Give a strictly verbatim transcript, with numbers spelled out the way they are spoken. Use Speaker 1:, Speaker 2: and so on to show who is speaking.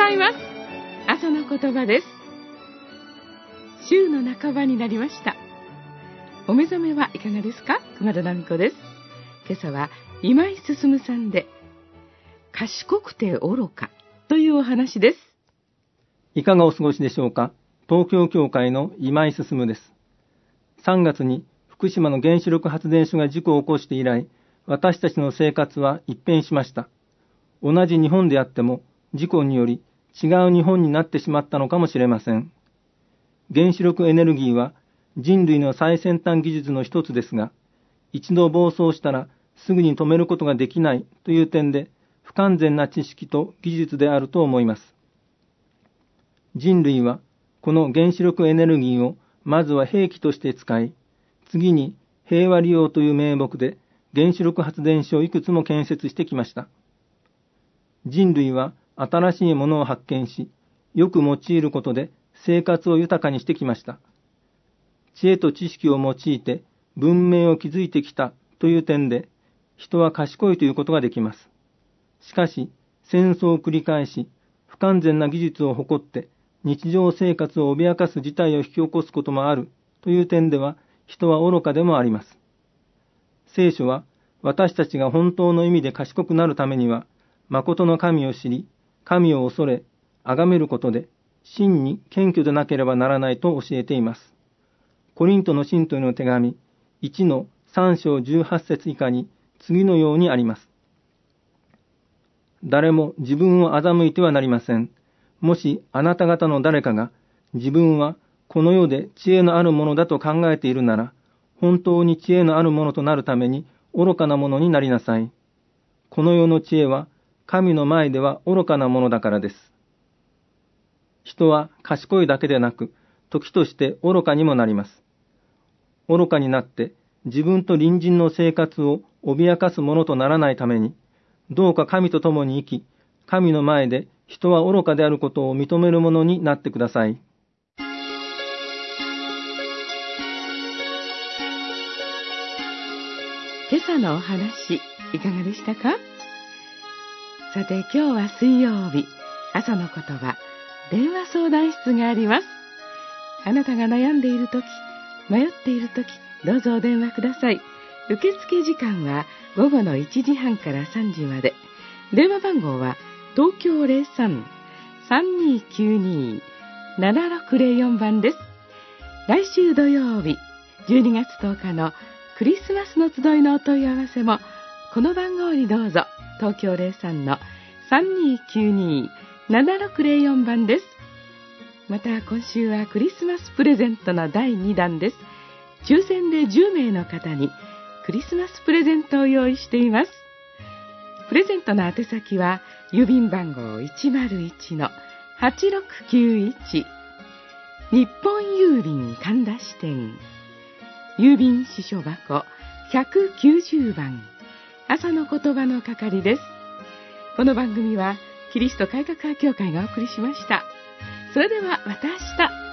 Speaker 1: ざいます。朝の言葉です。週の半ばになりました。お目覚めはいかがですか？熊田奈美子です。今朝は今井進さんで、賢くて愚かというお話です。
Speaker 2: いかがお過ごしでしょうか。東京教会の今井進です。さんがつに福島の原子力発電所が事故を起こして以来、私たちの生活は一変しました。同じ日本であっても、事故により違う日本になってしまったのかもしれません。原子力エネルギーは人類の最先端技術の一つですが、一度暴走したらすぐに止めることができないという点で不完全な知識と技術であると思います。人類はこの原子力エネルギーをまずは兵器として使い、次に平和利用という名目で原子力発電所をいくつも建設してきました。人類は新しいものを発見し、よく用いることで生活を豊かにしてきました。知恵と知識を用いて文明を築いてきたという点で、人は賢いということができます。しかし、戦争を繰り返し、不完全な技術を誇って日常生活を脅かす事態を引き起こすこともあるという点では、人は愚かでもあります。聖書は、私たちが本当の意味で賢くなるためには、誠の神を知り、神を恐れ、崇めることで、真に謙虚でなければならないと教えています。コリントの信徒への手紙いちのさん章じゅうはち節以下に次のようにあります。誰も自分を欺いてはなりません。もしあなた方の誰かが自分はこの世で知恵のあるものだと考えているなら、本当に知恵のあるものとなるために愚かなものになりなさい。この世の知恵は神の前では愚かなものだからです。人は賢いだけでなく、時として愚かにもなります。愚かになって自分と隣人の生活を脅かすものとならないために、どうか神と共に生き、神の前で人は愚かであることを認めるものになってください。
Speaker 1: 今朝のお話、いかがでしたか？さて、今日は水曜日、朝の言葉、電話相談室があります。あなたが悩んでいるとき、迷っているとき、どうぞお電話ください。受付時間は午後のいちじはんからさんじまで。電話番号は東京 ゼロさん さんにーきゅうにー ななろくゼロよん 番です。来週土曜日、じゅうにがつとおかのクリスマスの集いのお問い合わせも、この番号にどうぞ。東京 ゼロさん さんにーきゅうにー ななろくゼロよん 番です。また今週はクリスマスプレゼントのだいに弾です。抽選でじゅうめいの方にクリスマスプレゼントを用意しています。プレゼントの宛先は郵便番号 いちまるいちのはちろくきゅういち 日本郵便神田支店、郵便支所箱ひゃくきゅうじゅうばん、朝の言葉の係です。この番組はキリスト改革派教会がお送りしました。それではまた明日。